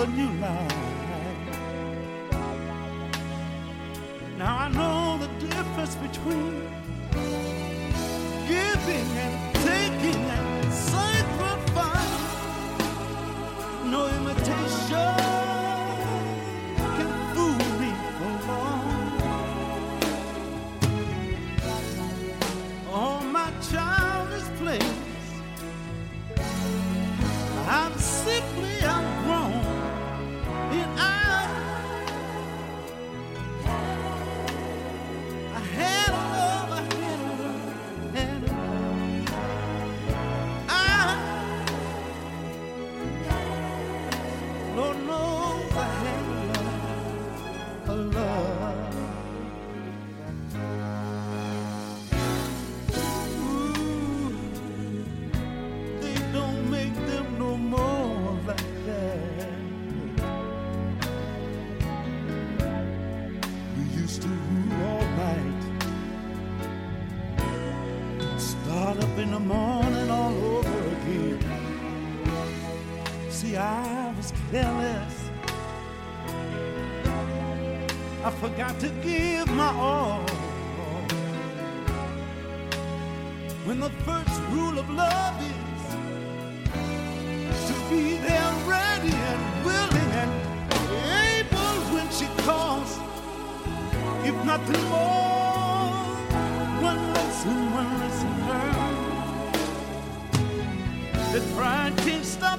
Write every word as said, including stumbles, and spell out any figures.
new life. Now I know the difference between giving and taking and sacrifice. No imitation can fool me for long. All my childish plays I've simply outgrown, and I I had a love, I had a love, had a love. I, Lord knows I had a love, a love. Ooh, they don't make them no more like that. We used to rule all night, start up in the morning all over again. See, I was careless, I forgot to give my all. When the first rule of love is to be there ready and willing and able when she calls, if nothing more, one lesson, one lesson learned, that pride can't stop